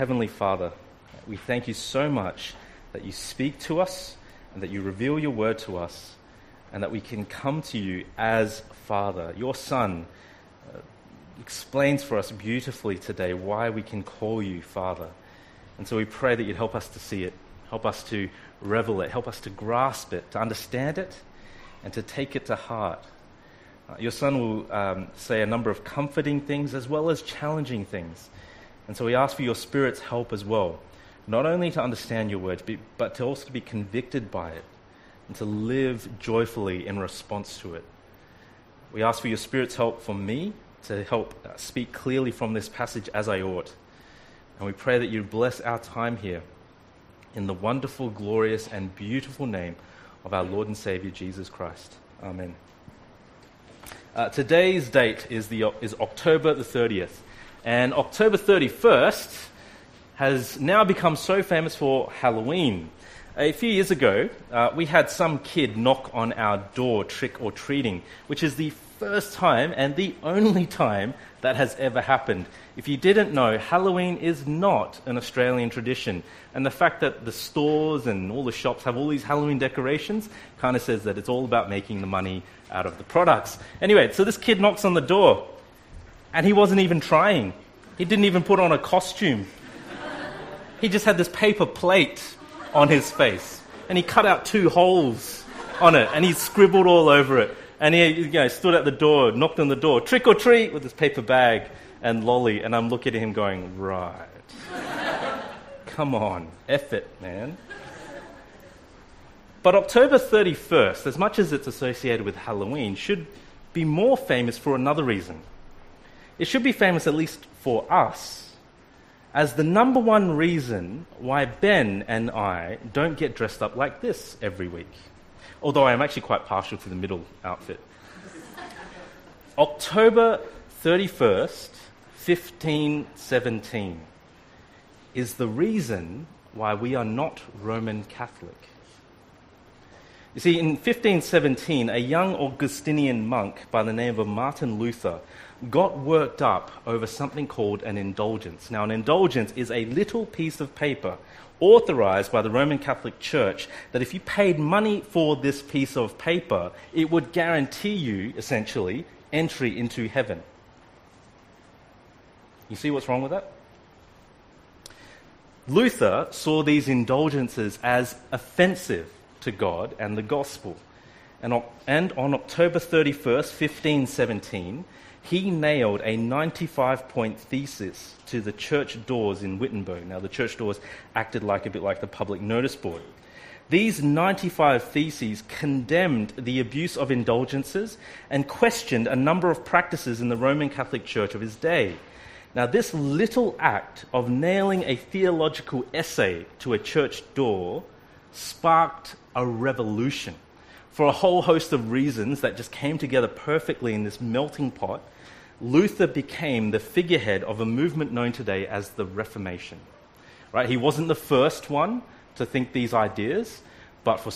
Heavenly Father, we thank you so much that you speak to us and that you reveal your word to us and that we can come to you as Father. Your Son explains for us beautifully today why we can call you Father. And so we pray that you'd help us to see it, help us to revel it, help us to grasp it, to understand it, and to take it to heart. Your Son will say a number of comforting things as well as challenging things. And so we ask for your Spirit's help as well, not only to understand your words, but to also be convicted by it and to live joyfully in response to it. We ask for your Spirit's help for me to help speak clearly from this passage as I ought. And we pray that you bless our time here in the wonderful, glorious, and beautiful name of our Lord and Savior, Jesus Christ. Amen. Today's date is October the 30th. And October 31st has now become so famous for Halloween. A few years ago, we had some kid knock on our door trick-or-treating, which is the first time and the only time that has ever happened. If you didn't know, Halloween is not an Australian tradition. And the fact that the stores and all the shops have all these Halloween decorations kind of says that it's all about making the money out of the products. Anyway, so this kid knocks on the door. And he wasn't even trying. He didn't even put on a costume. He just had this paper plate on his face. And he cut out 2 holes on it. And he scribbled all over it. And he stood at the door, knocked on the door, trick or treat, with his paper bag and lolly. And I'm looking at him going, right. Come on, F it, man. But October 31st, as much as it's associated with Halloween, should be more famous for another reason. It should be famous, at least for us, as the number one reason why Ben and I don't get dressed up like this every week. Although I am actually quite partial to the middle outfit. October 31st, 1517, is the reason why we are not Roman Catholic. You see, in 1517, a young Augustinian monk by the name of Martin Luther got worked up over something called an indulgence. Now, an indulgence is a little piece of paper authorized by the Roman Catholic Church that if you paid money for this piece of paper, it would guarantee you, essentially, entry into heaven. You see what's wrong with that? Luther saw these indulgences as offensive to God and the gospel. And on October 31st, 1517, he nailed a 95-point thesis to the church doors in Wittenberg. Now, the church doors acted a bit like the public notice board. These 95 theses condemned the abuse of indulgences and questioned a number of practices in the Roman Catholic Church of his day. Now, this little act of nailing a theological essay to a church door sparked a revolution. For a whole host of reasons that just came together perfectly in this melting pot, Luther became the figurehead of a movement known today as the Reformation. Right? He wasn't the first one to think these ideas, but for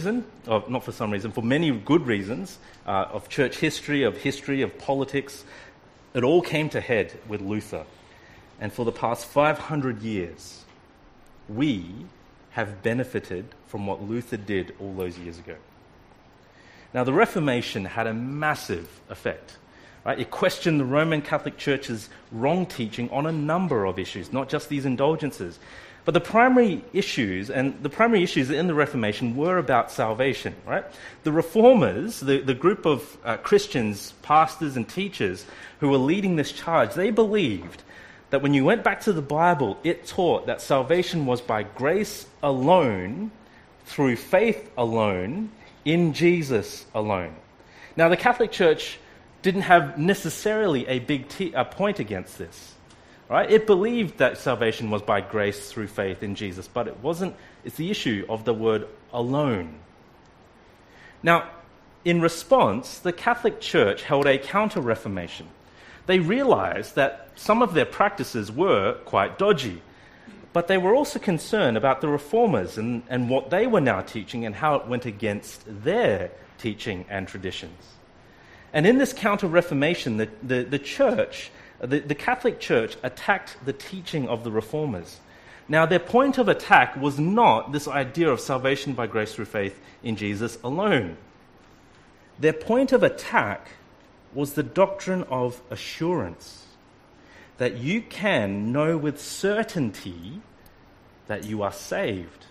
many good reasons, of church history, of politics, it all came to head with Luther. And for the past 500 years, we have benefited from what Luther did all those years ago. Now, the Reformation had a massive effect. Right? It questioned the Roman Catholic Church's wrong teaching on a number of issues, not just these indulgences. But the primary issues in the Reformation were about salvation. Right? The Reformers, the group of Christians, pastors and teachers who were leading this charge, they believed that when you went back to the Bible, it taught that salvation was by grace alone, through faith alone, in Jesus alone. Now, the Catholic Church didn't have necessarily a big point against this. Right? It believed that salvation was by grace through faith in Jesus, but it wasn't. It's the issue of the word alone. Now, in response, the Catholic Church held a counter-reformation. They realized that some of their practices were quite dodgy, but they were also concerned about the reformers and what they were now teaching and how it went against their teaching and traditions. And in this counter-reformation, the church The Catholic Church attacked the teaching of the Reformers. Now, their point of attack was not this idea of salvation by grace through faith in Jesus alone. Their point of attack was the doctrine of assurance, that you can know with certainty that you are saved.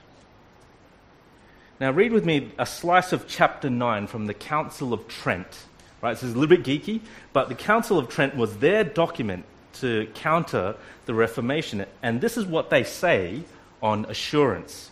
Now, read with me a slice of chapter 9 from the Council of Trent. Right, so it's a little bit geeky, but the Council of Trent was their document to counter the Reformation. And this is what they say on assurance.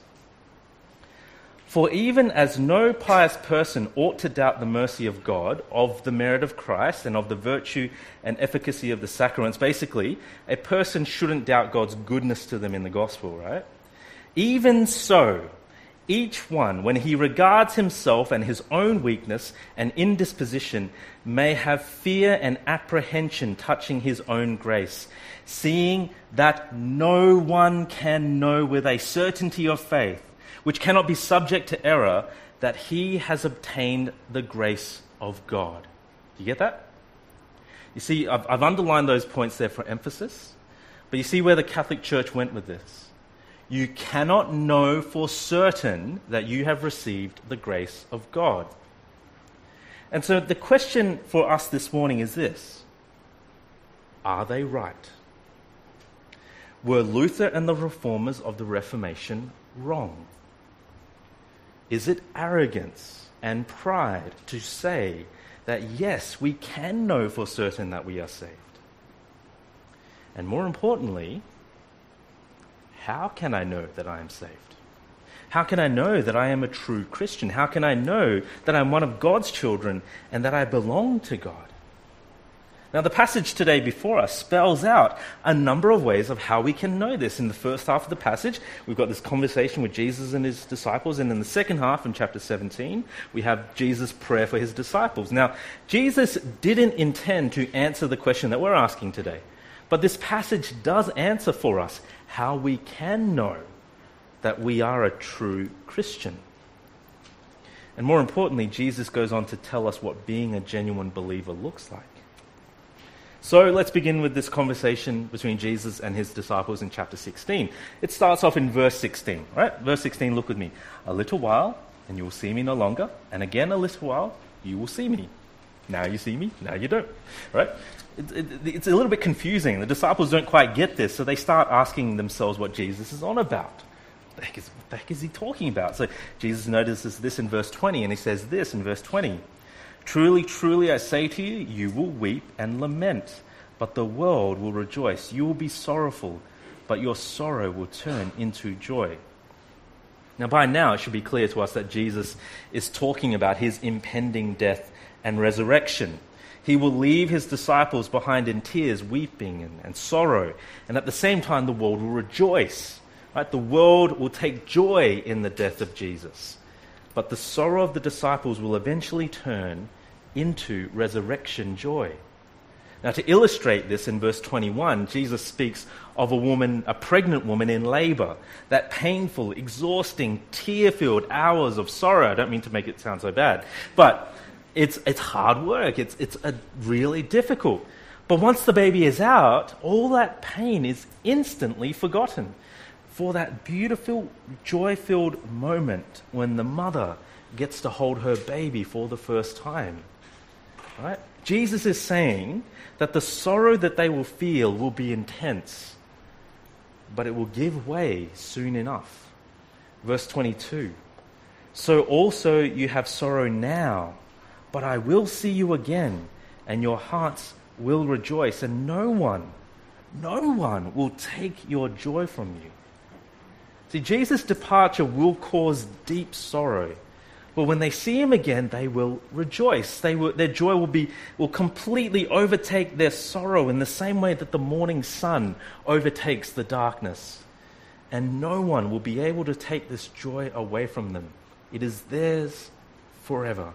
For even as no pious person ought to doubt the mercy of God, of the merit of Christ, and of the virtue and efficacy of the sacraments, basically, a person shouldn't doubt God's goodness to them in the gospel, right? Even so, each one, when he regards himself and his own weakness and indisposition, may have fear and apprehension touching his own grace, seeing that no one can know with a certainty of faith, which cannot be subject to error, that he has obtained the grace of God. Do you get that? You see, I've underlined those points there for emphasis, but you see where the Catholic Church went with this. You cannot know for certain that you have received the grace of God. And so the question for us this morning is this: are they right? Were Luther and the Reformers of the Reformation wrong? Is it arrogance and pride to say that yes, we can know for certain that we are saved? And more importantly, how can I know that I am saved? How can I know that I am a true Christian? How can I know that I'm one of God's children and that I belong to God? Now, the passage today before us spells out a number of ways of how we can know this. In the first half of the passage, we've got this conversation with Jesus and his disciples, and in the second half, in chapter 17, we have Jesus' prayer for his disciples. Now, Jesus didn't intend to answer the question that we're asking today, but this passage does answer for us how we can know that we are a true Christian. And more importantly, Jesus goes on to tell us what being a genuine believer looks like. So let's begin with this conversation between Jesus and his disciples in chapter 16. It starts off in verse 16, right? Verse 16, look with me. A little while, and you will see me no longer. And again, a little while, you will see me. Now you see me, now you don't, right? It's a little bit confusing. The disciples don't quite get this, so they start asking themselves what Jesus is on about. What the heck is he talking about? So Jesus notices this in verse 20, and he says this in verse 20. Truly, truly, I say to you, you will weep and lament, but the world will rejoice. You will be sorrowful, but your sorrow will turn into joy. Now, by now, it should be clear to us that Jesus is talking about his impending death and resurrection. He will leave his disciples behind in tears, weeping and sorrow, and at the same time, the world will rejoice. Right? The world will take joy in the death of Jesus. But the sorrow of the disciples will eventually turn into resurrection joy. Now, to illustrate this, in verse 21, Jesus speaks of a pregnant woman in labor, that painful, exhausting, tear-filled hours of sorrow. I don't mean to make it sound so bad, but it's hard work. It's really difficult. But once the baby is out, all that pain is instantly forgotten for that beautiful, joy-filled moment when the mother gets to hold her baby for the first time. Right? Jesus is saying that the sorrow that they will feel will be intense, but it will give way soon enough. Verse 22, so also you have sorrow now, but I will see you again, and your hearts will rejoice, and no one will take your joy from you. See, Jesus' departure will cause deep sorrow, but when they see him again, they will rejoice. Their joy will completely overtake their sorrow in the same way that the morning sun overtakes the darkness. And no one will be able to take this joy away from them. It is theirs forever.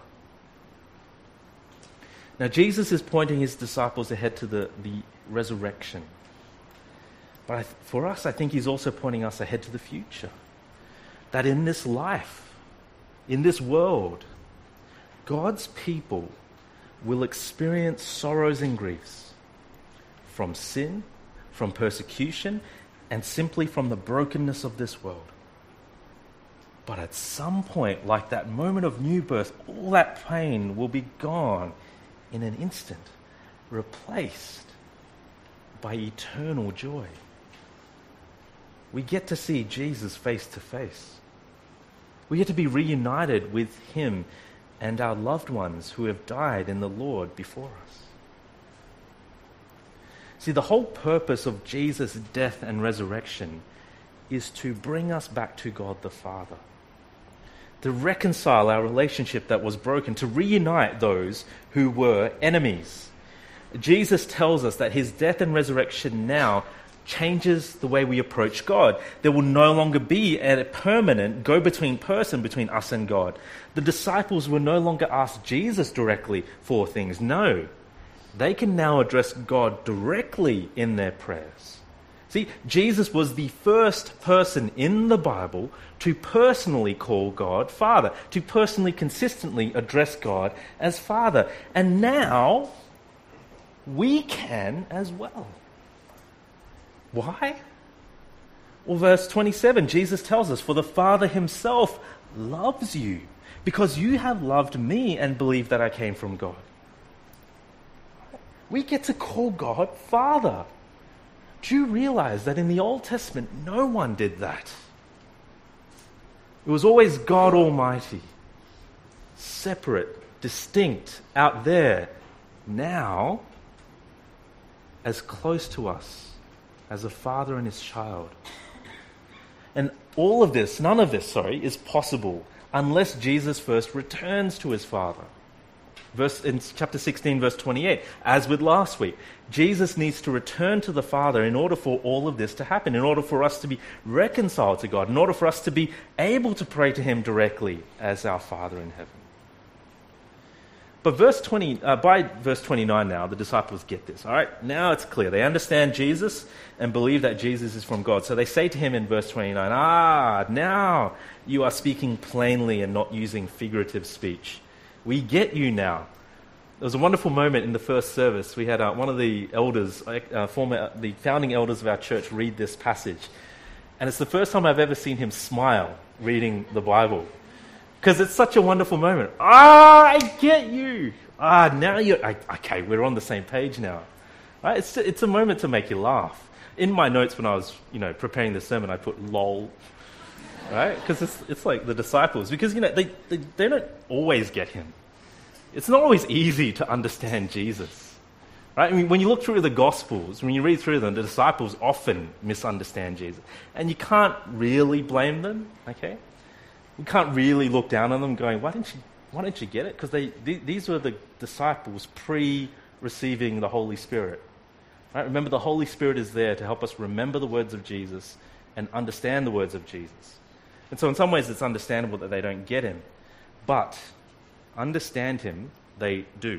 Now, Jesus is pointing his disciples ahead to the resurrection. But for us, I think he's also pointing us ahead to the future. That in this life, in this world, God's people will experience sorrows and griefs, from sin, from persecution, and simply from the brokenness of this world. But at some point, like that moment of new birth, all that pain will be gone in an instant, replaced by eternal joy. We get to see Jesus face to face. We get to be reunited with him and our loved ones who have died in the Lord before us. See, the whole purpose of Jesus' death and resurrection is to bring us back to God the Father, to reconcile our relationship that was broken, to reunite those who were enemies. Jesus tells us that his death and resurrection now changes the way we approach God. There will no longer be a permanent go-between person between us and God. The disciples will no longer ask Jesus directly for things. No, they can now address God directly in their prayers. See, Jesus was the first person in the Bible to personally call God Father, to personally, consistently address God as Father. And now, we can as well. Why? Well, verse 27, Jesus tells us, "For the Father himself loves you, because you have loved me and believed that I came from God." We get to call God Father. Do you realize that in the Old Testament, no one did that? It was always God Almighty, separate, distinct, out there. Now, as close to us as a father and his child. And all of this, none of this, is possible unless Jesus first returns to his Father. In chapter 16, verse 28, as with last week, Jesus needs to return to the Father in order for all of this to happen, in order for us to be reconciled to God, in order for us to be able to pray to him directly as our Father in heaven. But by verse 29 now, the disciples get this. All right, now it's clear. They understand Jesus and believe that Jesus is from God. So they say to him in verse 29, now you are speaking plainly and not using figurative speech. We get you now. There was a wonderful moment in the first service. We had one of the elders, the founding elders of our church, read this passage. And it's the first time I've ever seen him smile reading the Bible. Because it's such a wonderful moment. I get you. Now you're... okay, we're on the same page now. Right? It's a moment to make you laugh. In my notes when I was, preparing the sermon, I put lol. Right? Because it's like the disciples. Because, they don't always get him. It's not always easy to understand Jesus. Right? I mean, when you look through the Gospels, when you read through them, the disciples often misunderstand Jesus. And you can't really blame them, okay? We can't really look down on them going, why didn't you get it? Because these were the disciples pre-receiving the Holy Spirit. Right? Remember, the Holy Spirit is there to help us remember the words of Jesus and understand the words of Jesus. And so in some ways it's understandable that they don't get him. But understand him, they do.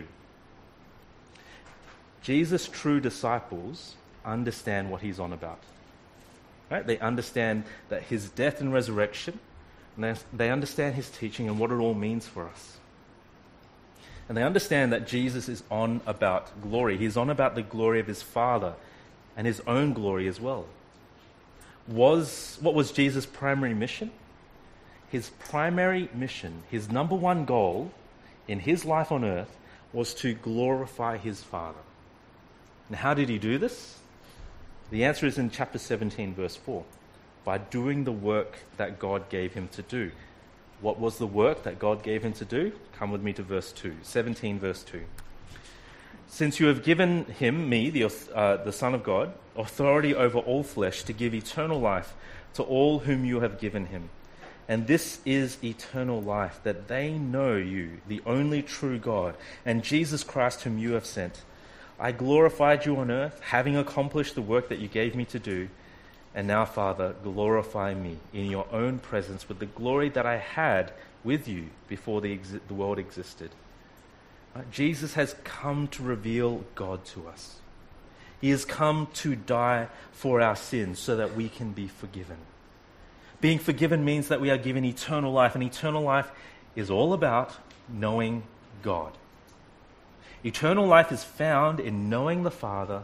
Jesus' true disciples understand what he's on about. Right? They understand that his death and resurrection, and they understand his teaching and what it all means for us. And they understand that Jesus is on about glory. He's on about the glory of his Father and his own glory as well. What was Jesus' primary mission? His primary mission, his number one goal in his life on earth was to glorify his Father. And how did he do this? The answer is in chapter 17, verse 4. By doing the work that God gave him to do. What was the work that God gave him to do? Come with me to verse 2, 17 verse 2. Since you have given him, me, the Son of God, authority over all flesh to give eternal life to all whom you have given him. And this is eternal life, that they know you, the only true God, and Jesus Christ whom you have sent. I glorified you on earth, having accomplished the work that you gave me to do. And now, Father, glorify me in your own presence with the glory that I had with you before the world existed. Right? Jesus has come to reveal God to us. He has come to die for our sins so that we can be forgiven. Being forgiven means that we are given eternal life, and eternal life is all about knowing God. Eternal life is found in knowing the Father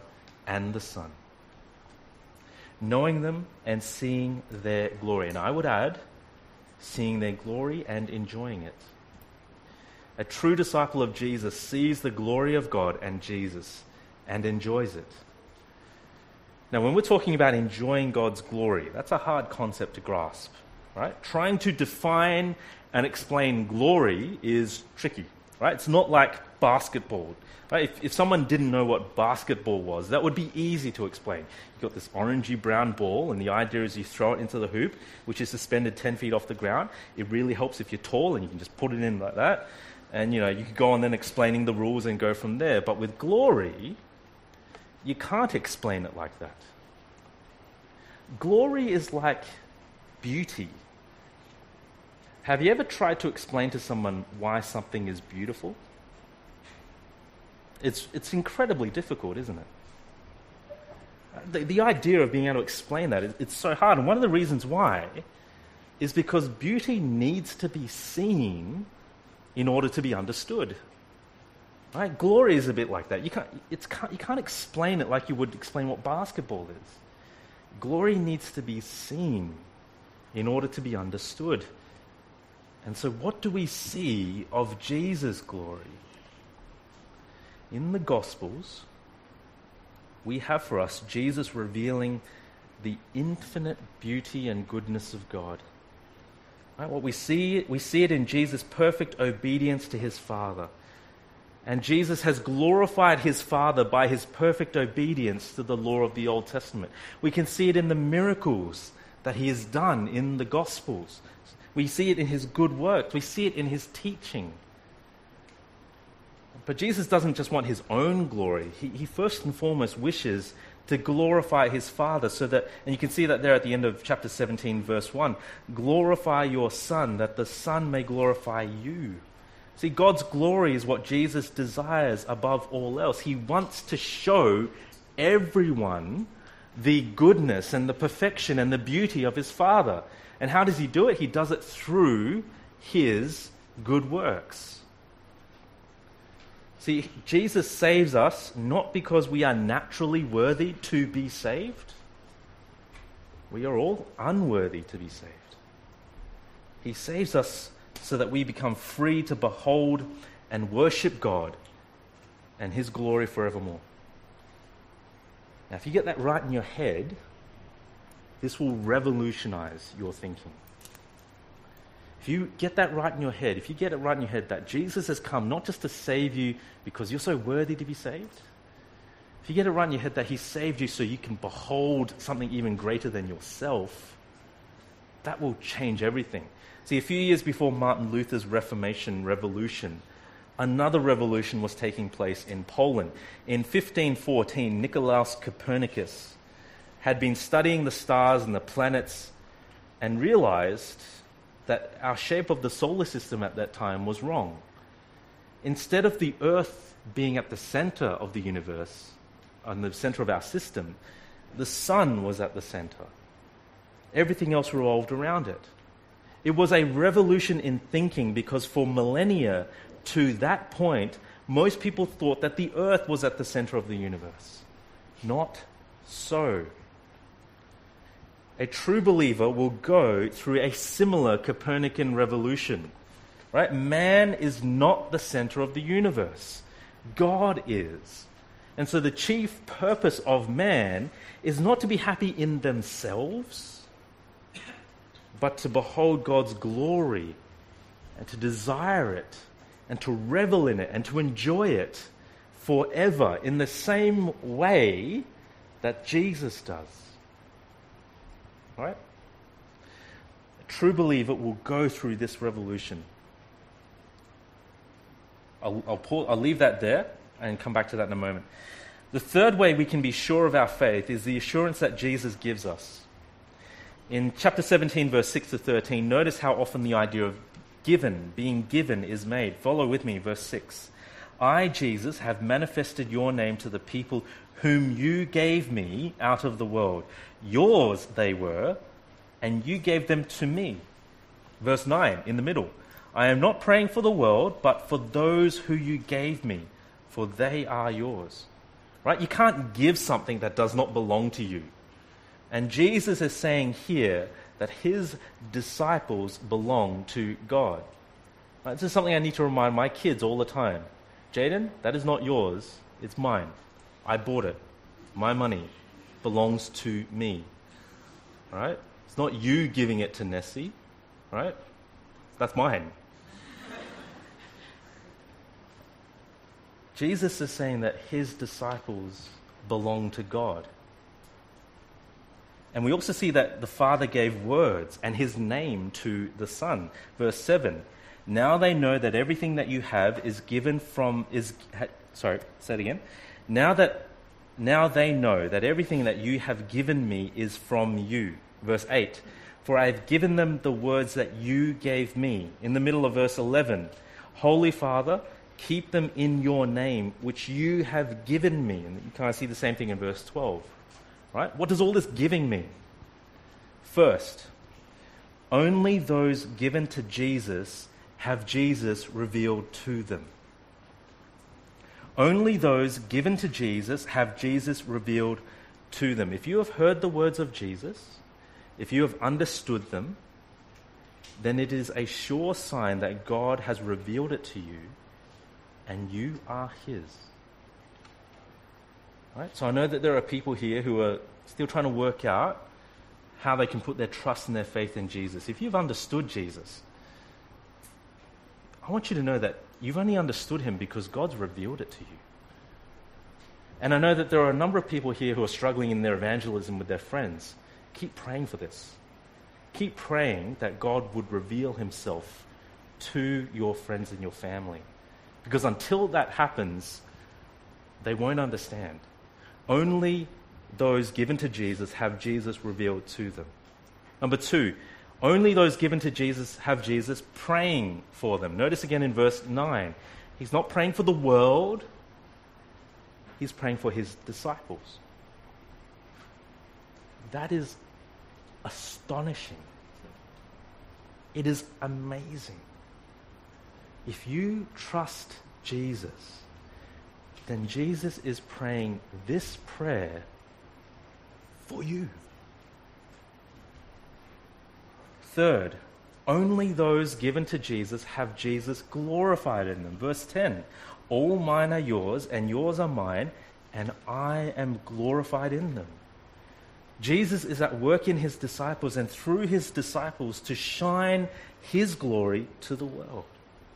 and the Son. Knowing them and seeing their glory. And I would add, seeing their glory and enjoying it. A true disciple of Jesus sees the glory of God and Jesus and enjoys it. Now, when we're talking about enjoying God's glory, that's a hard concept to grasp, right? Trying to define and explain glory is tricky, right? It's not like basketball, right? If someone didn't know what basketball was, that would be easy to explain. You've got this orangey brown ball, and the idea is you throw it into the hoop, which is suspended 10 feet off the ground. It really helps if you're tall, and you can just put it in like that. And, you could go on then explaining the rules and go from there. But with glory, you can't explain it like that. Glory is like beauty. Have you ever tried to explain to someone why something is beautiful? It's incredibly difficult, isn't it? The idea of being able to explain that, it's so hard. And one of the reasons why is because beauty needs to be seen in order to be understood. Right? Glory is a bit like that. You can't explain it like you would explain what basketball is. Glory needs to be seen in order to be understood. And so what do we see of Jesus' glory? In the Gospels, we have for us Jesus revealing the infinite beauty and goodness of God. Right? What we see it in Jesus' perfect obedience to his Father. And Jesus has glorified his Father by his perfect obedience to the law of the Old Testament. We can see it in the miracles that he has done in the Gospels. We see it in his good works. We see it in his teaching. But Jesus doesn't just want his own glory. He first and foremost wishes to glorify his Father so that, and you can see that there at the end of chapter 17, verse 1, glorify your Son, that the Son may glorify you. See, God's glory is what Jesus desires above all else. He wants to show everyone the goodness and the perfection and the beauty of his Father. And how does he do it? He does it through his good works. See, Jesus saves us not because we are naturally worthy to be saved. We are all unworthy to be saved. He saves us so that we become free to behold and worship God and his glory forevermore. Now, if you get that right in your head, this will revolutionize your thinking. If you get that right in your head, if you get it right in your head that Jesus has come not just to save you because you're so worthy to be saved, if you get it right in your head that he saved you so you can behold something even greater than yourself, that will change everything. See, a few years before Martin Luther's Reformation revolution, another revolution was taking place in Poland. In 1514, Nicolaus Copernicus had been studying the stars and the planets and realized that our shape of the solar system at that time was wrong. Instead of the Earth being at the center of the universe, on the center of our system, the sun was at the center. Everything else revolved around it. It was a revolution in thinking because for millennia to that point, most people thought that the Earth was at the center of the universe. Not so. A true believer will go through a similar Copernican revolution. Right? Man is not the center of the universe. God is. And so the chief purpose of man is not to be happy in themselves, but to behold God's glory and to desire it and to revel in it and to enjoy it forever in the same way that Jesus does. Right? A true believer will go through this revolution. I'll leave that there and come back to that in a moment. The third way we can be sure of our faith is the assurance that Jesus gives us. In chapter 17, verse 6 to 13, notice how often the idea of being given is made. Follow with me, verse 6. I, Jesus, have manifested your name to the people whom you gave me out of the world. Yours they were, and you gave them to me. Verse 9, in the middle. I am not praying for the world, but for those who you gave me, for they are yours. right? You can't give something that does not belong to you. And Jesus is saying here that his disciples belong to God. Right? This is something I need to remind my kids all the time. Jaden, that is not yours, it's mine. I bought it. My money belongs to me. Right? It's not you giving it to Nessie, right? That's mine. Jesus is saying that his disciples belong to God. And we also see that the Father gave words and his name to the Son. Verse 7, now they know that everything that you have is given from, say it again. Now they know that everything that you have given me is from you. Verse 8, for I have given them the words that you gave me. In the middle of verse 11, Holy Father, keep them in your name, which you have given me. And you kind of see the same thing in verse 12. Right? What does all this giving mean? First, only those given to Jesus have Jesus revealed to them. Only those given to Jesus have Jesus revealed to them. If you have heard the words of Jesus, if you have understood them, then it is a sure sign that God has revealed it to you and you are his. Right? So I know that there are people here who are still trying to work out how they can put their trust and their faith in Jesus. If you've understood Jesus, I want you to know that you've only understood him because God's revealed it to you. And I know that there are a number of people here who are struggling in their evangelism with their friends. Keep praying for this. Keep praying that God would reveal himself to your friends and your family. Because until that happens, they won't understand. Only those given to Jesus have Jesus revealed to them. Number 2, only those given to Jesus have Jesus praying for them. Notice again in verse 9, he's not praying for the world, he's praying for his disciples. That is astonishing. It is amazing. If you trust Jesus, then Jesus is praying this prayer for you. Third, only those given to Jesus have Jesus glorified in them. Verse 10, all mine are yours, and yours are mine, and I am glorified in them. Jesus is at work in his disciples and through his disciples to shine his glory to the world.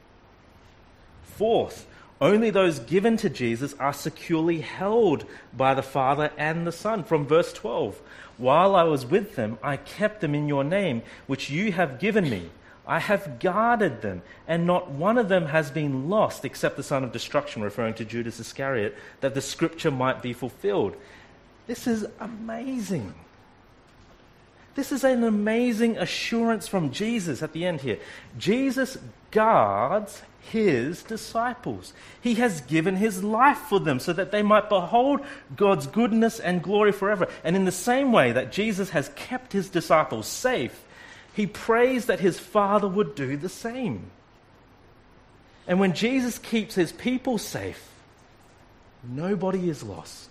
Fourth, only those given to Jesus are securely held by the Father and the Son. From verse 12, while I was with them, I kept them in your name, which you have given me. I have guarded them, and not one of them has been lost except the son of destruction, referring to Judas Iscariot, that the scripture might be fulfilled. This is amazing. This is an amazing assurance from Jesus at the end here. Jesus guards his disciples. He has given his life for them so that they might behold God's goodness and glory forever. And in the same way that Jesus has kept his disciples safe, he prays that his Father would do the same. And when Jesus keeps his people safe, nobody is lost.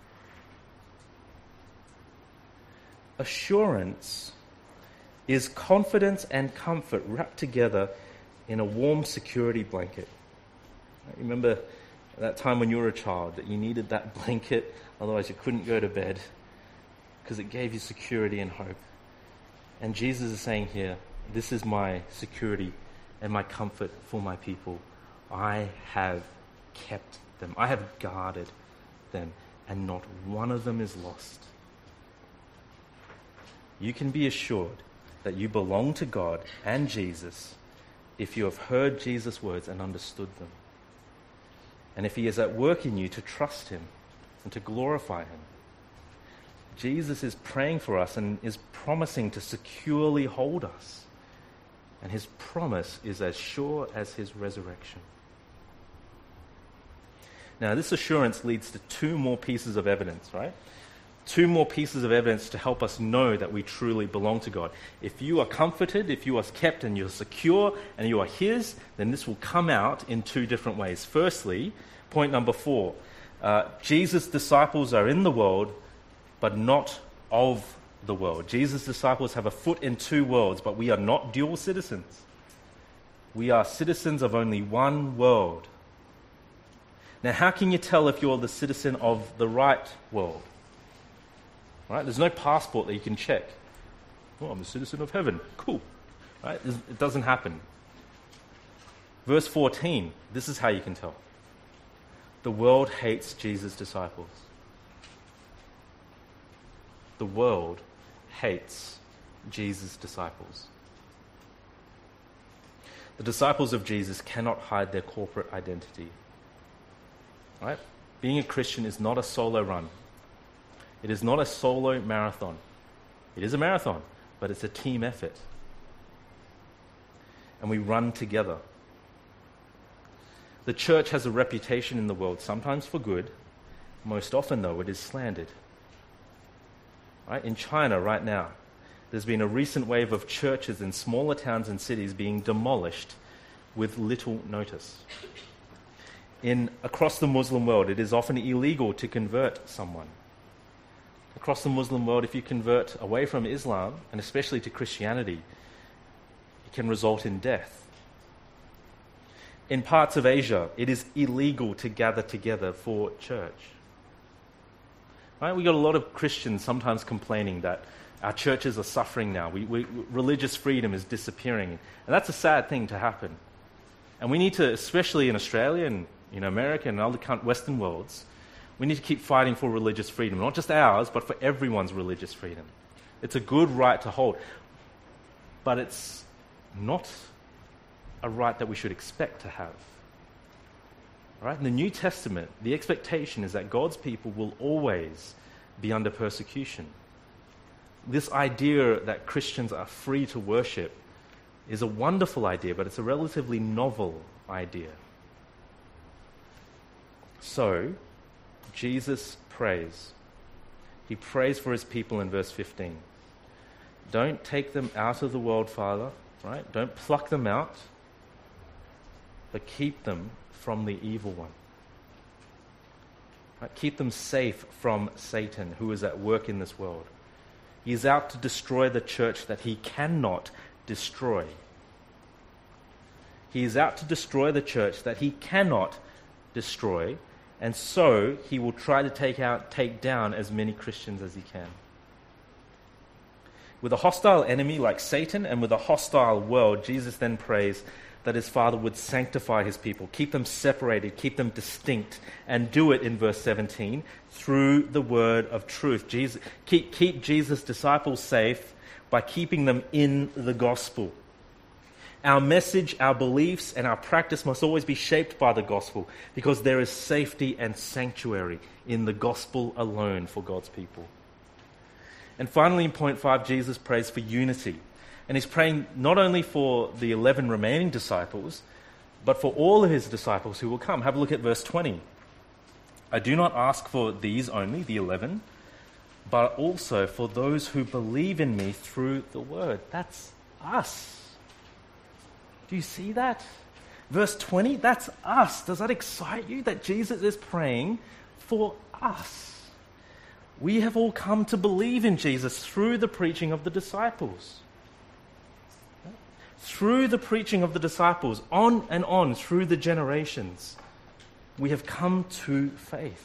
Assurance is confidence and comfort wrapped together in a warm security blanket. Remember that time when you were a child that you needed that blanket, otherwise you couldn't go to bed, because it gave you security and hope. And Jesus is saying here, this is my security and my comfort for my people. I have kept them. I have guarded them, and not one of them is lost. You can be assured that you belong to God and Jesus if you have heard Jesus' words and understood them. And if he is at work in you to trust him and to glorify him. Jesus is praying for us and is promising to securely hold us. And his promise is as sure as his resurrection. Now, this assurance leads to 2 more pieces of evidence, right? 2 more pieces of evidence to help us know that we truly belong to God. If you are comforted, if you are kept and you're secure and you are his, then this will come out in 2 different ways. Firstly, point number 4, Jesus' disciples are in the world, but not of the world. Jesus' disciples have a foot in two worlds, but we are not dual citizens. We are citizens of only one world. Now, how can you tell if you're the citizen of the right world? Right? There's no passport that you can check. Oh, I'm a citizen of heaven. Cool. Right? It doesn't happen. Verse 14, this is how you can tell. The world hates Jesus' disciples. The world hates Jesus' disciples. The disciples of Jesus cannot hide their corporate identity. Right? Being a Christian is not a solo run. It is not a solo marathon. It is a marathon, but it's a team effort. And we run together. The church has a reputation in the world, sometimes for good. Most often, though, it is slandered. Right? In China right now, there's been a recent wave of churches in smaller towns and cities being demolished with little notice. Across the Muslim world, it is often illegal to convert someone. Across the Muslim world, if you convert away from Islam, and especially to Christianity, it can result in death. In parts of Asia, it is illegal to gather together for church. Right? We've got a lot of Christians sometimes complaining that our churches are suffering now. Religious freedom is disappearing. And that's a sad thing to happen. And we need to, especially in Australia and America and other Western worlds, we need to keep fighting for religious freedom. Not just ours, but for everyone's religious freedom. It's a good right to hold. But it's not a right that we should expect to have. All right? In the New Testament, the expectation is that God's people will always be under persecution. This idea that Christians are free to worship is a wonderful idea, but it's a relatively novel idea. So, Jesus prays. He prays for his people in verse 15. Don't take them out of the world, Father, right? Don't pluck them out, but keep them from the evil one. Right? Keep them safe from Satan, who is at work in this world. He is out to destroy the church that he cannot destroy. He is out to destroy the church that he cannot destroy, and so he will try to take down as many Christians as he can. With a hostile enemy like Satan and with a hostile world, Jesus then prays that his Father would sanctify his people, keep them separated, keep them distinct, and do it in verse 17 through the word of truth. Keep Jesus' disciples safe by keeping them in the gospel. Our message, our beliefs, and our practice must always be shaped by the gospel, because there is safety and sanctuary in the gospel alone for God's people. And finally, in point 5, Jesus prays for unity. And he's praying not only for the 11 remaining disciples, but for all of his disciples who will come. Have a look at verse 20. I do not ask for these only, the 11, but also for those who believe in me through the word. That's us. Do you see that? Verse 20, that's us. Does that excite you that Jesus is praying for us? We have all come to believe in Jesus through the preaching of the disciples. Through the preaching of the disciples, on and on through the generations, we have come to faith.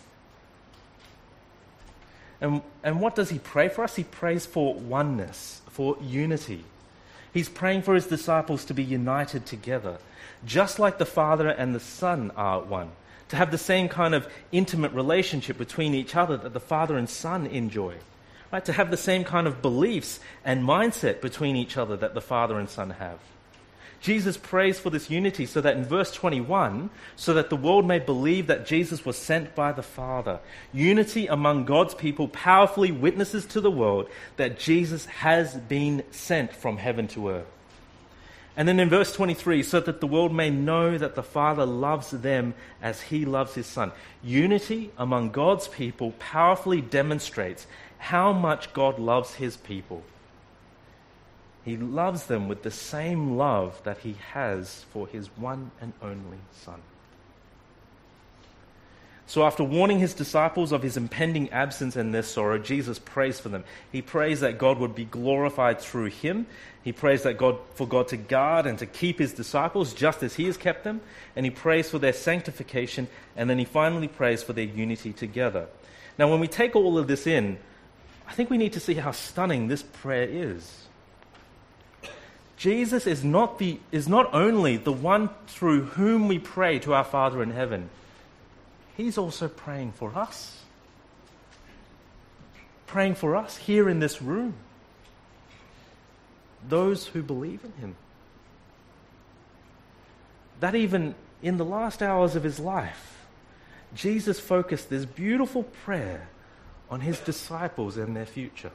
And what does he pray for us? He prays for oneness, for unity. He's praying for his disciples to be united together, just like the Father and the Son are one, to have the same kind of intimate relationship between each other that the Father and Son enjoy. Right, to have the same kind of beliefs and mindset between each other that the Father and Son have. Jesus prays for this unity so that in verse 21, so that the world may believe that Jesus was sent by the Father. Unity among God's people powerfully witnesses to the world that Jesus has been sent from heaven to earth. And then in verse 23, so that the world may know that the Father loves them as he loves his Son. Unity among God's people powerfully demonstrates how much God loves his people. He loves them with the same love that he has for his one and only Son. So after warning his disciples of his impending absence and their sorrow, Jesus prays for them. He prays that God would be glorified through him. He prays that for God to guard and to keep his disciples just as he has kept them. And he prays for their sanctification. And then he finally prays for their unity together. Now, when we take all of this in, I think we need to see how stunning this prayer is. Jesus is not only the one through whom we pray to our Father in heaven. He's also praying for us. Praying for us here in this room. Those who believe in him. That even in the last hours of his life, Jesus focused this beautiful prayer on his disciples and their future.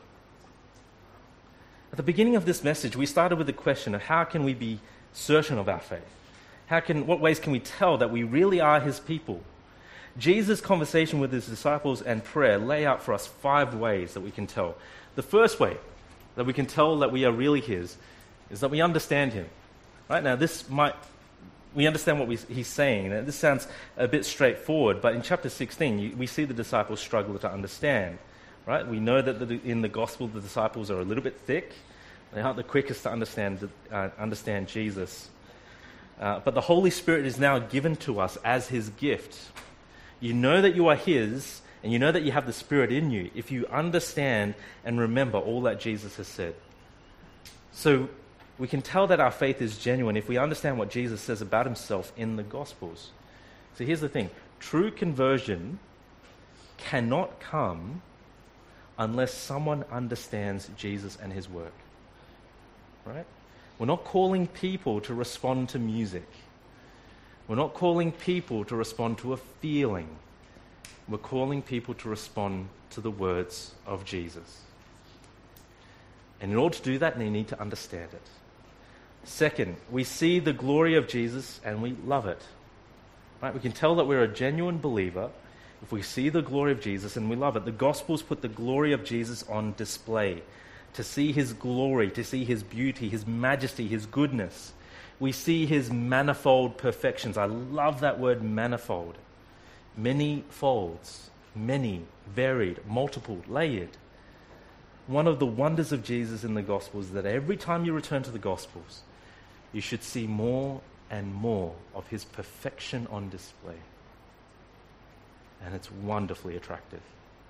At the beginning of this message, we started with the question of how can we be certain of our faith? What ways can we tell that we really are his people? Jesus' conversation with his disciples and prayer lay out for us 5 ways that we can tell. The first way that we can tell that we are really his is that we understand him. Right now, we understand what he's saying. This sounds a bit straightforward, but in chapter 16, we see the disciples struggle to understand. Right? We know that in the gospel, the disciples are a little bit thick. They aren't the quickest to understand Jesus. But the Holy Spirit is now given to us as his gift. You know that you are his, and you know that you have the Spirit in you if you understand and remember all that Jesus has said. So we can tell that our faith is genuine if we understand what Jesus says about himself in the Gospels. So here's the thing. True conversion cannot come unless someone understands Jesus and his work. Right? We're not calling people to respond to music. We're not calling people to respond to a feeling. We're calling people to respond to the words of Jesus. And in order to do that, they need to understand it. Second, we see the glory of Jesus and we love it. Right? We can tell that we're a genuine believer if we see the glory of Jesus and we love it. The Gospels put the glory of Jesus on display. To see his glory, to see his beauty, his majesty, his goodness. We see his manifold perfections. I love that word manifold. Many folds, many, varied, multiple, layered. One of the wonders of Jesus in the Gospels is that every time you return to the Gospels, you should see more and more of his perfection on display. And it's wonderfully attractive.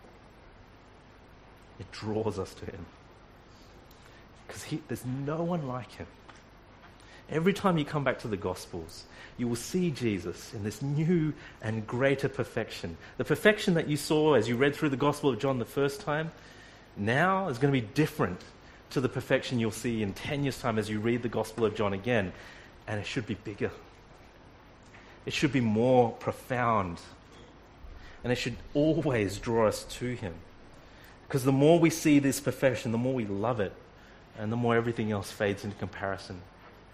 It draws us to him. Because there's no one like him. Every time you come back to the Gospels, you will see Jesus in this new and greater perfection. The perfection that you saw as you read through the Gospel of John the first time, now is going to be different to the perfection you'll see in 10 years' time as you read the Gospel of John again. And it should be bigger. It should be more profound. And it should always draw us to him. Because the more we see this perfection, the more we love it. And the more everything else fades into comparison.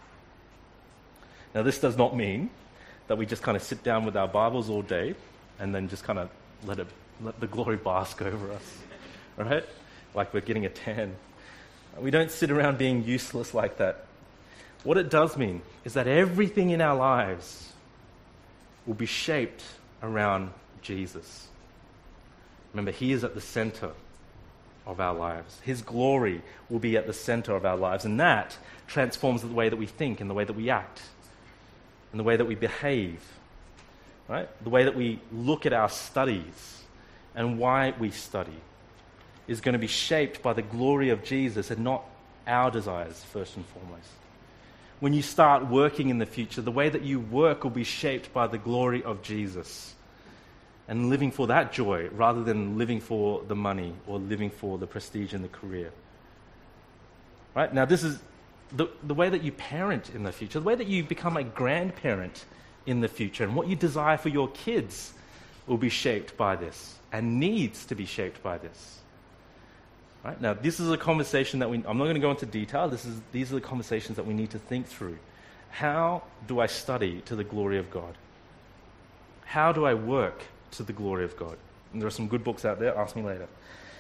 Now, this does not mean that we just kind of sit down with our Bibles all day and then just kind of let the glory bask over us, right? Like we're getting a tan. We don't sit around being useless like that. What it does mean is that everything in our lives will be shaped around Jesus. Remember, he is at the center of our lives. His glory will be at the center of our lives, and that transforms the way that we think and the way that we act and the way that we behave, right? The way that we look at our studies and why we study is going to be shaped by the glory of Jesus and not our desires, first and foremost. When you start working in the future, the way that you work will be shaped by the glory of Jesus and living for that joy rather than living for the money or living for the prestige and the career. Right? Now, this is the way that you parent in the future, the way that you become a grandparent in the future, and what you desire for your kids will be shaped by this and needs to be shaped by this. Right? Now, this is a conversation that I'm not going to go into detail. These are the conversations that we need to think through. How do I study to the glory of God? How do I work to the glory of God? And there are some good books out there. Ask me later.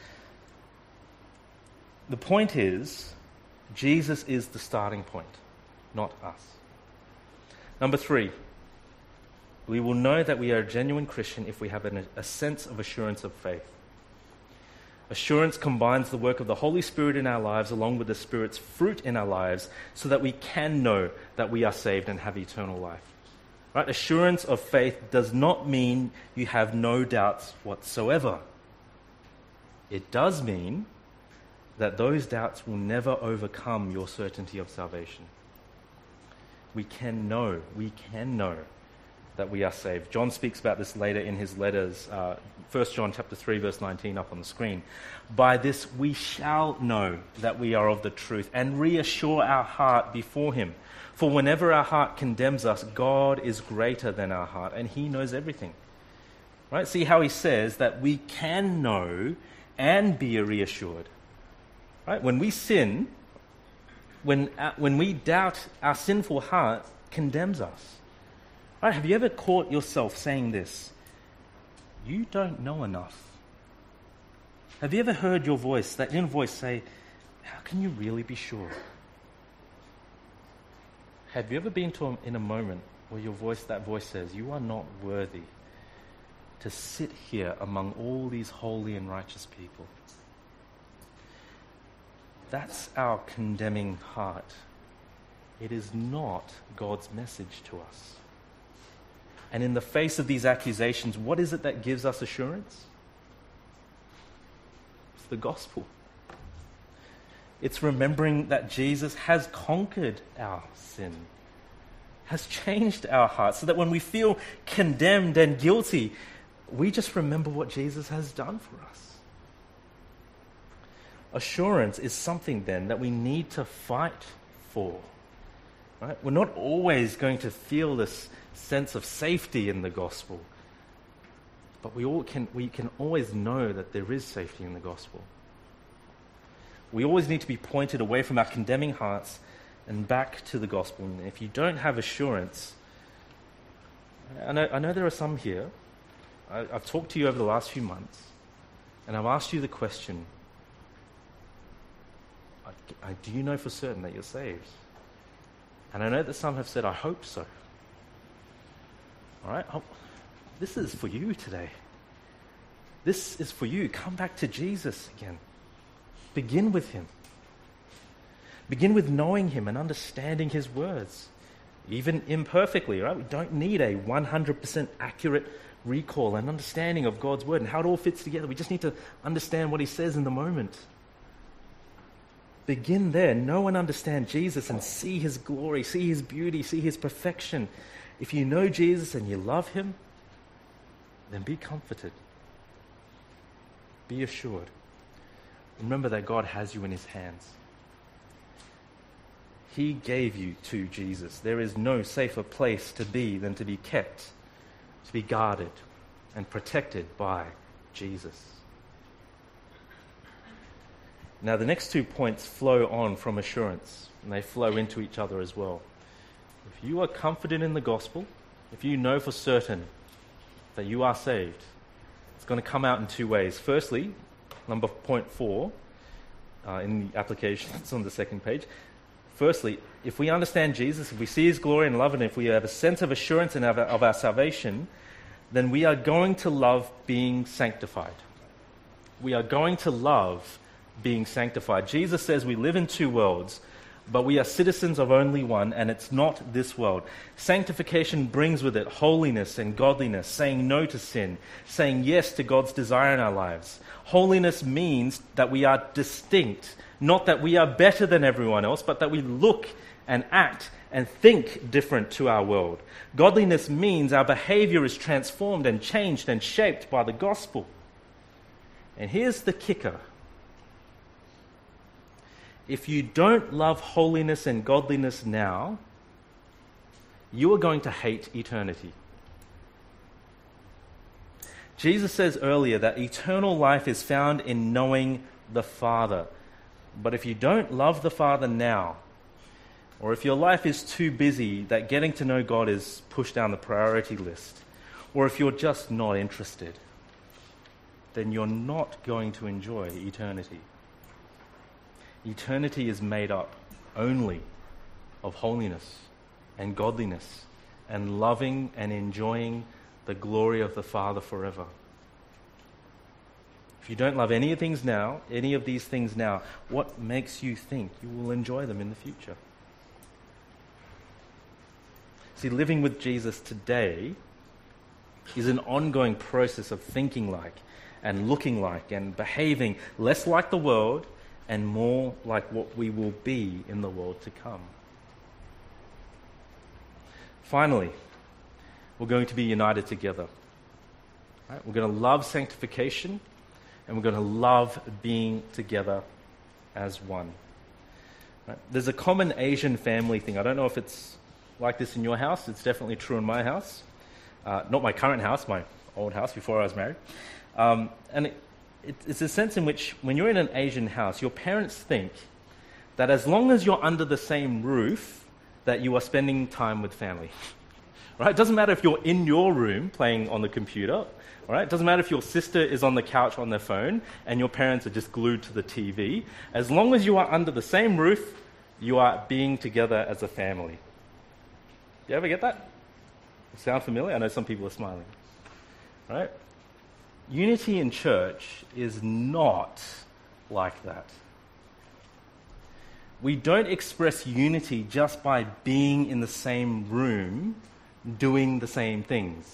The point is, Jesus is the starting point, not us. Number 3, We will know that we are a genuine Christian if we have a sense of assurance of faith. Assurance combines the work of the Holy Spirit in our lives along with the Spirit's fruit in our lives so that we can know that we are saved and have eternal life. Right? Assurance of faith does not mean you have no doubts whatsoever. It does mean that those doubts will never overcome your certainty of salvation. We can know that we are saved. John speaks about this later in his letters, 1 John chapter 3, verse 19 up on the screen. By this we shall know that we are of the truth and reassure our heart before him. For whenever our heart condemns us, God is greater than our heart, and he knows everything. Right? See how he says that we can know and be reassured. Right? When we sin, when we doubt, our sinful heart condemns us. Right? Have you ever caught yourself saying this? You don't know enough. Have you ever heard that inner voice say, how can you really be sure? Have you ever been in a moment where that voice says, you are not worthy to sit here among all these holy and righteous people? That's our condemning heart. It is not God's message to us. And in the face of these accusations, what is it that gives us assurance? It's the gospel. It's remembering that Jesus has conquered our sin, has changed our hearts, so that when we feel condemned and guilty, we just remember what Jesus has done for us. Assurance is something then that we need to fight for. Right? We're not always going to feel this sense of safety in the gospel, but we can always know that there is safety in the gospel. We always need to be pointed away from our condemning hearts and back to the gospel. And if you don't have assurance, I know there are some here. I've talked to you over the last few months, and I've asked you the question, do you know for certain that you're saved? And I know that some have said, I hope so. All right? This is for you today. This is for you. Come back to Jesus again. Begin with him. Begin with knowing him and understanding his words, even imperfectly, right? We don't need a 100% accurate recall and understanding of God's word and how it all fits together. We just need to understand what he says in the moment. Begin there. Know and understand Jesus and see his glory, see his beauty, see his perfection. If you know Jesus and you love him, then be comforted. Be assured. Remember that God has you in his hands. He gave you to Jesus. There is no safer place to be than to be kept, to be guarded and protected by Jesus. Now, the next 2 points flow on from assurance, and they flow into each other as well. If you are confident in the gospel, if you know for certain that you are saved, it's going to come out in 2 ways. Firstly, point 4 in the application, it's on the second page. Firstly, if we understand Jesus, if we see his glory and love, and if we have a sense of assurance of our salvation, then we are going to love being sanctified. We are going to love being sanctified. Jesus says we live in 2 worlds, but we are citizens of only one, and it's not this world. Sanctification brings with it holiness and godliness, saying no to sin, saying yes to God's desire in our lives. Holiness means that we are distinct, not that we are better than everyone else, but that we look and act and think different to our world. Godliness means our behavior is transformed and changed and shaped by the gospel. And here's the kicker. If you don't love holiness and godliness now, you are going to hate eternity. Jesus says earlier that eternal life is found in knowing the Father. But if you don't love the Father now, or if your life is too busy that getting to know God is pushed down the priority list, or if you're just not interested, then you're not going to enjoy eternity. Eternity is made up only of holiness and godliness and loving and enjoying the glory of the Father forever. If you don't love any of these things now, what makes you think you will enjoy them in the future? See, living with Jesus today is an ongoing process of thinking like and looking like and behaving less like the world and more like what we will be in the world to come. Finally, we're going to be united together. Right? We're going to love sanctification, and we're going to love being together as one. Right? There's a common Asian family thing. I don't know if it's like this in your house. It's definitely true in my house. Not my current house, my old house before I was married. And it's a sense in which when you're in an Asian house, your parents think that as long as you're under the same roof, that you are spending time with family. Right? It doesn't matter if you're in your room playing on the computer. Right? It doesn't matter if your sister is on the couch on their phone and your parents are just glued to the TV. As long as you are under the same roof, you are being together as a family. You ever get that? Sound familiar? I know some people are smiling. Right? Unity in church is not like that. We don't express unity just by being in the same room, doing the same things.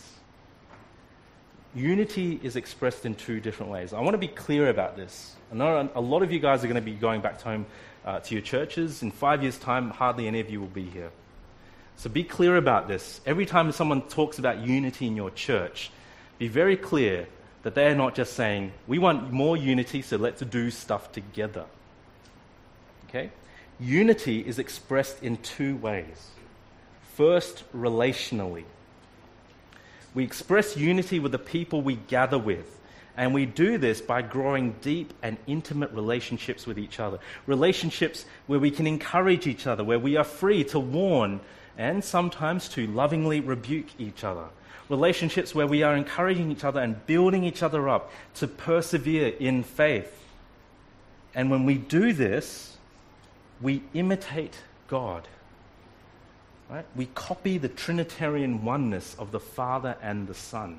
Unity is expressed in two different ways. I want to be clear about this. I know a lot of you guys are going to be going back home to your churches. In 5 years' time, hardly any of you will be here. So be clear about this. Every time someone talks about unity in your church, be very clear that they are not just saying, we want more unity, so let's do stuff together. Okay? Unity is expressed in two ways. First, relationally. We express unity with the people we gather with, and we do this by growing deep and intimate relationships with each other. Relationships where we can encourage each other, where we are free to warn and sometimes to lovingly rebuke each other. Relationships where we are encouraging each other and building each other up to persevere in faith. And when we do this, we imitate God. Right? We copy the Trinitarian oneness of the Father and the Son.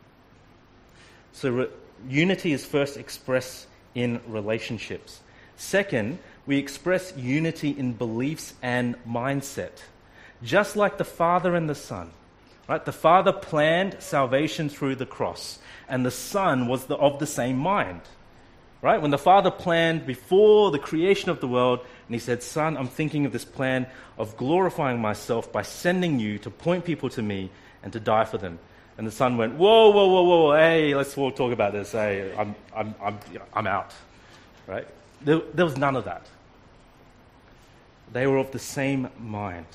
So unity is first expressed in relationships. Second, we express unity in beliefs and mindset. Just like the Father and the Son. Right? The Father planned salvation through the cross, and the Son was of the same mind. Right? When the Father planned before the creation of the world, and he said, Son, I'm thinking of this plan of glorifying myself by sending you to point people to me and to die for them. And the Son went, whoa, hey, let's all talk about this. Hey, I'm out. Right? There was none of that. They were of the same mind.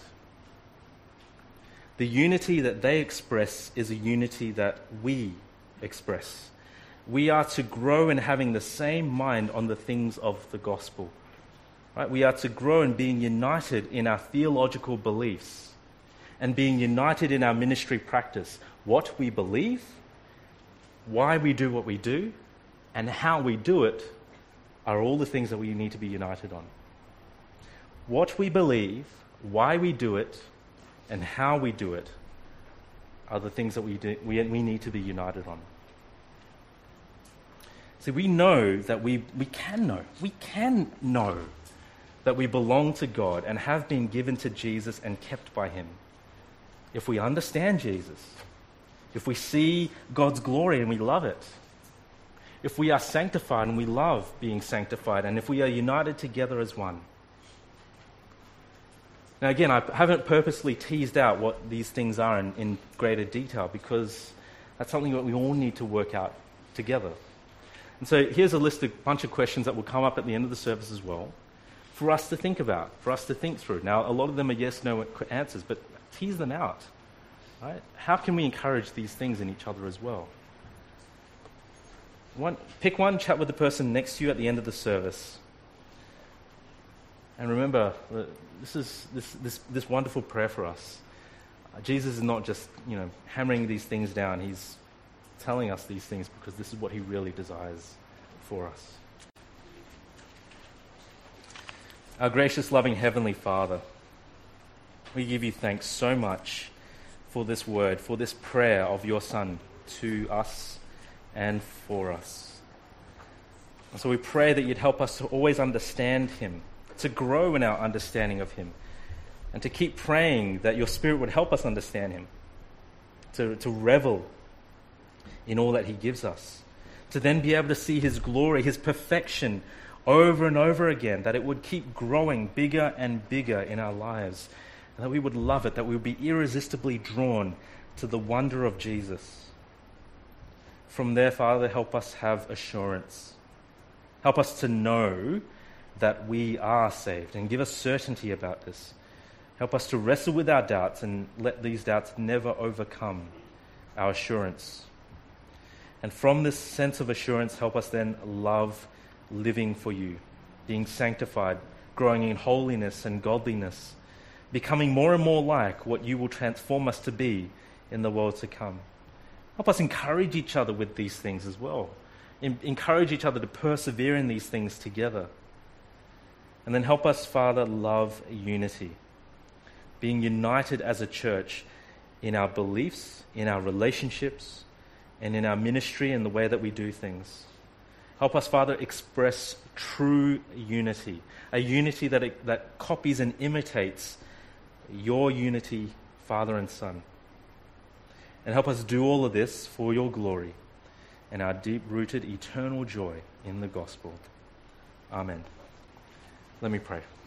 The unity that they express is a unity that we express. We are to grow in having the same mind on the things of the gospel. Right? We are to grow in being united in our theological beliefs and being united in our ministry practice. What we believe, why we do what we do, and how we do it are all the things that we need to be united on. What we believe, why we do it, and how we do it are the things that we need to be united on. See, we know that we can know that we belong to God and have been given to Jesus and kept by him. If we understand Jesus, if we see God's glory and we love it, if we are sanctified and we love being sanctified, and if we are united together as one. Now again, I haven't purposely teased out what these things are in greater detail because that's something that we all need to work out together. And so here's a bunch of questions that will come up at the end of the service as well for us to think about, for us to think through. Now, a lot of them are yes/no answers, but tease them out. Right? How can we encourage these things in each other as well? Pick one, chat with the person next to you at the end of the service. And remember, this wonderful prayer for us. Jesus is not just, hammering these things down. He's telling us these things because this is what he really desires for us. Our gracious, loving Heavenly Father, we give you thanks so much for this word, for this prayer of your Son to us and for us. And so we pray that you'd help us to always understand him, to grow in our understanding of him, and to keep praying that your Spirit would help us understand him, to revel in all that he gives us, to then be able to see his glory, his perfection over and over again, that it would keep growing bigger and bigger in our lives, and that we would love it, that we would be irresistibly drawn to the wonder of Jesus. From there, Father, help us have assurance. Help us to know that we are saved, and give us certainty about this. Help us to wrestle with our doubts and let these doubts never overcome our assurance. And from this sense of assurance, help us then love living for you, being sanctified, growing in holiness and godliness, becoming more and more like what you will transform us to be in the world to come. Help us encourage each other with these things as well. Encourage each other to persevere in these things together. And then help us, Father, love unity, being united as a church in our beliefs, in our relationships, and in our ministry and the way that we do things. Help us, Father, express true unity, a unity that copies and imitates your unity, Father and Son. And help us do all of this for your glory and our deep-rooted eternal joy in the gospel. Amen. Let me pray.